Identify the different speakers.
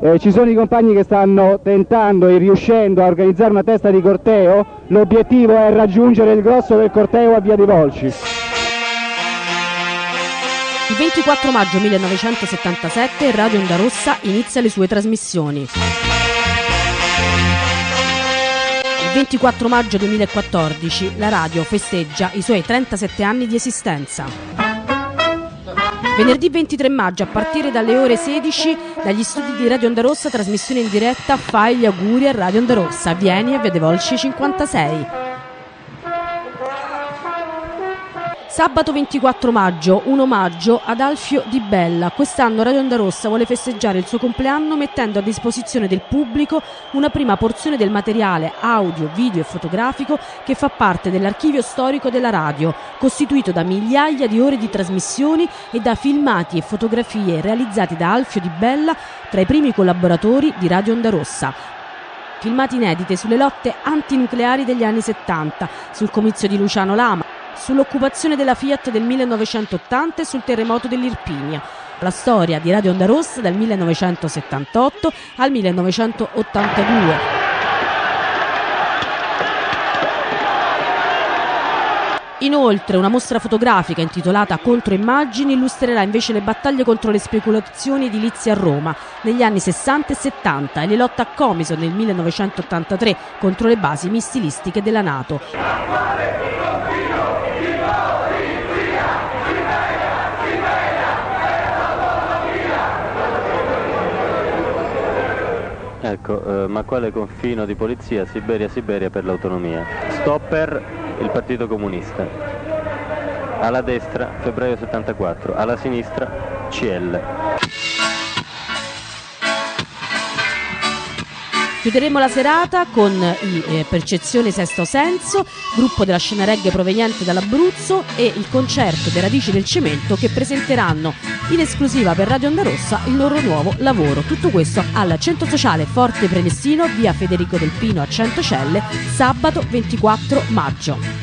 Speaker 1: Ci sono i compagni che stanno tentando e riuscendo a organizzare una testa di corteo. L'obiettivo è raggiungere il grosso del corteo a Via dei Volsci.
Speaker 2: Il 24 maggio 1977 Radio Onda Rossa inizia le sue trasmissioni. Il 24 maggio 2014 la radio festeggia i suoi 37 anni di esistenza. Venerdì 23 maggio a partire dalle ore 16 dagli studi di Radio Onda Rossa trasmissione in diretta Fai gli auguri a Radio Onda Rossa, vieni a Via dei Volsci 56. Sabato 24 maggio, un omaggio ad Alfio Di Bella. Quest'anno Radio Onda Rossa vuole festeggiare il suo compleanno mettendo a disposizione del pubblico una prima porzione del materiale audio, video e fotografico che fa parte dell'archivio storico della radio, costituito da migliaia di ore di trasmissioni e da filmati e fotografie realizzati da Alfio Di Bella tra i primi collaboratori di Radio Onda Rossa. Filmati inediti sulle lotte antinucleari degli anni 70, sul comizio di Luciano Lama, sull'occupazione della Fiat del 1980 e sul terremoto dell'Irpinia. La storia di Radio Onda Rossa dal 1978 al 1982. Inoltre una mostra fotografica intitolata Controimmagini illustrerà invece le battaglie contro le speculazioni edilizie a Roma negli anni 60 e 70 e le lotte a Comiso nel 1983 contro le basi missilistiche della NATO.
Speaker 3: Ecco, ma quale confino di polizia? Siberia per l'autonomia. Stopper il Partito Comunista. Alla destra febbraio 74, alla sinistra CL.
Speaker 2: Chiuderemo la serata con i Percezione Sesto Senso, gruppo della scena reggae proveniente dall'Abruzzo, e il concerto dei Radici del Cemento che presenteranno in esclusiva per Radio Onda Rossa il loro nuovo lavoro. Tutto questo al Centro Sociale Forte Prenestino, via Federico Del Pino a Centocelle, sabato 24 maggio.